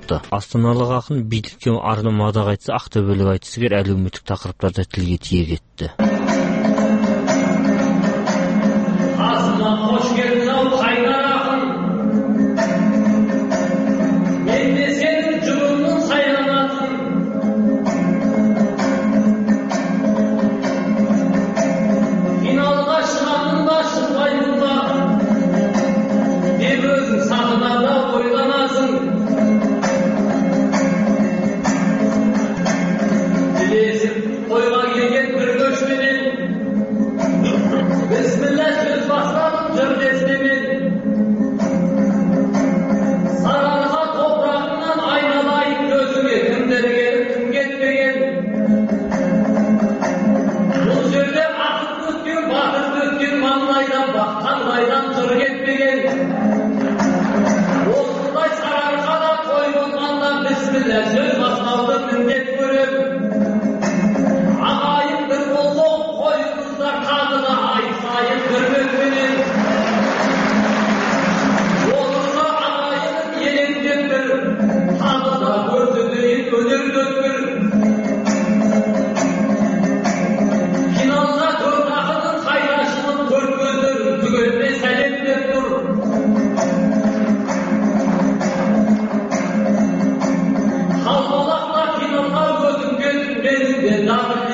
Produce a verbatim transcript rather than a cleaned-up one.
шықты. Астаналық ақын билікке арды мадақ айтса, ақтөбелік айтыскер әлеуметтік тақырыптарда тілге тиек етті. Қасыма қош келдің ау қайнар ақын, мен де сенің жұбыңның саянатын. Финалға шығамын ба шықпаймын ба деп өзің сахнада ойланасың. Білесің тойға келген бір көшпенен бісміллә сөз бастадым жыр дестемен. Сарыарқа топырағынан айналайын көзіңе, кімдер келіп кім кетпеген. Бұл жерде ақын өткен, батыр өткен, маңдайдан бақтандайдан жыр кетпеген. Осындай Сарыарқада той болғанда бісміллә сөз бастауды міндет көрем. Ағайын бір болса қойыңыздар тағы да ай сайын көрмекпенен. Отырса ағайыным елеңдеп бір, тағы да көрсетейін өнер дөткір. Финалда төрт ақынның қайрашының төрт көздерін түгеліне сәлемдеп тұр. Қалбалақта финалға өтіп келдім, менің де дағы